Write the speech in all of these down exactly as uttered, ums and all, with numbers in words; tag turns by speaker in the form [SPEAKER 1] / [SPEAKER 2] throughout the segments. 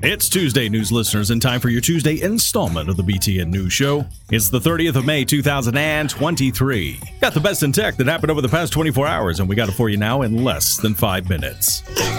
[SPEAKER 1] It's Tuesday, news listeners, and time for your Tuesday installment of the B T N News Show. It's the thirtieth of May, two thousand twenty-three. Got the best in tech that happened over the past twenty-four hours, and we got it for you now in less than five minutes.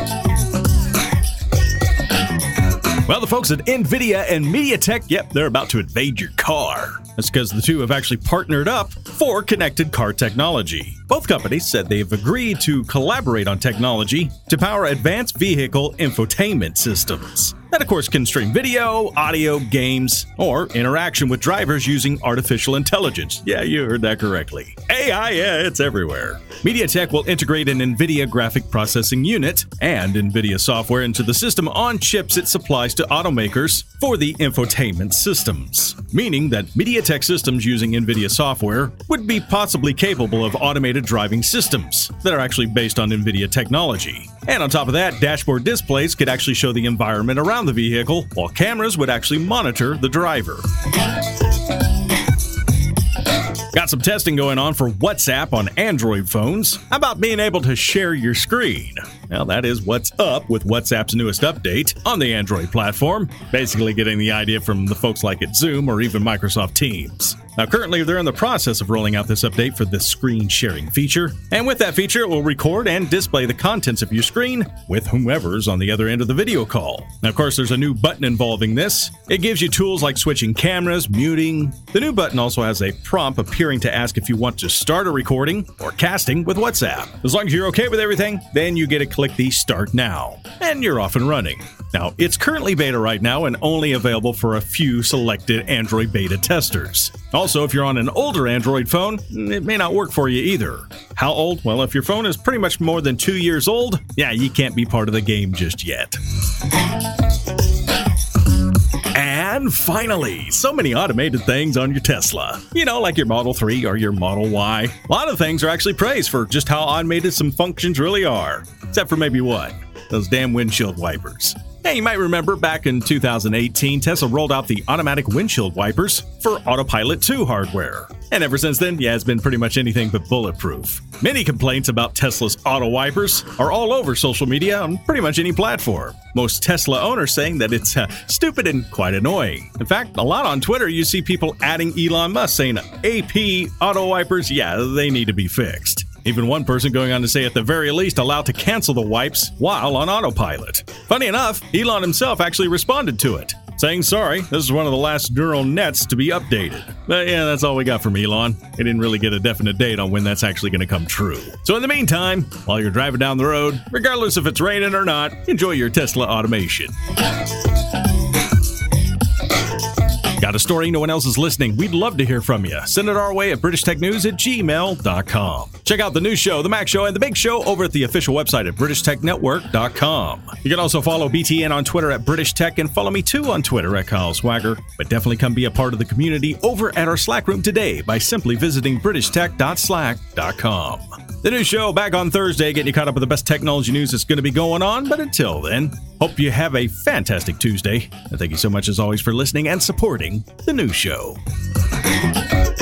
[SPEAKER 1] Well, the folks at NVIDIA and MediaTek, yep, they're about to invade your car. That's because the two have actually partnered up for connected car technology. Both companies said they've agreed to collaborate on technology to power advanced vehicle infotainment systems. That, of course, can stream video, audio, games, or interaction with drivers using artificial intelligence. Yeah, you heard that correctly. A I, yeah, it's everywhere. MediaTek will integrate an NVIDIA graphic processing unit and NVIDIA software into the system on chips it supplies to automakers for the infotainment systems, meaning that MediaTek systems using NVIDIA software would be possibly capable of automated driving systems that are actually based on NVIDIA technology. And on top of that, dashboard displays could actually show the environment around the vehicle, while cameras would actually monitor the driver. Got some testing going on for WhatsApp on Android phones. How about being able to share your screen? Well, that is what's up with WhatsApp's newest update on the Android platform, basically getting the idea from the folks like at Zoom or even Microsoft Teams. Now, currently, they're in the process of rolling out this update for the screen sharing feature. And with that feature, it will record and display the contents of your screen with whomever's on the other end of the video call. Now, of course, there's a new button involving this. It gives you tools like switching cameras, muting. The new button also has a prompt appearing to ask if you want to start a recording or casting with WhatsApp. As long as you're okay with everything, then you get to click the Start Now, and you're off and running. Now, it's currently beta right now and only available for a few selected Android beta testers. Also, if you're on an older Android phone, it may not work for you either. How old? Well, if your phone is pretty much more than two years old, yeah, you can't be part of the game just yet. And finally, so many automated things on your Tesla. You know, like your Model three or your Model Y. A lot of things are actually praised for just how automated some functions really are. Except for maybe what? Those damn windshield wipers. Hey, you might remember back in two thousand eighteen, Tesla rolled out the automatic windshield wipers for Autopilot two hardware. And ever since then, yeah, it's been pretty much anything but bulletproof. Many complaints about Tesla's auto wipers are all over social media on pretty much any platform. Most Tesla owners saying that it's uh, stupid and quite annoying. In fact, a lot on Twitter, you see people adding Elon Musk saying, A P auto wipers, yeah, they need to be fixed. Even one person going on to say at the very least allowed to cancel the wipes while on autopilot. Funny enough, Elon himself actually responded to it, saying, sorry, this is one of the last neural nets to be updated. But yeah, that's all we got from Elon. He didn't really get a definite date on when that's actually going to come true. So in the meantime, while you're driving down the road, regardless if it's raining or not, enjoy your Tesla automation. Got a story no one else is listening? We'd love to hear from you. Send it our way at british tech news at gmail dot com. Check out the news show, The Mac Show, and The Big Show over at the official website at british tech network dot com. You can also follow B T N on Twitter at British Tech and follow me too on Twitter at Kyle Swagger. But definitely come be a part of the community over at our Slack room today by simply visiting british tech dot slack dot com. The news show back on Thursday, getting you caught up with the best technology news that's going to be going on. But until then, hope you have a fantastic Tuesday. And thank you so much as always for listening and supporting the news show.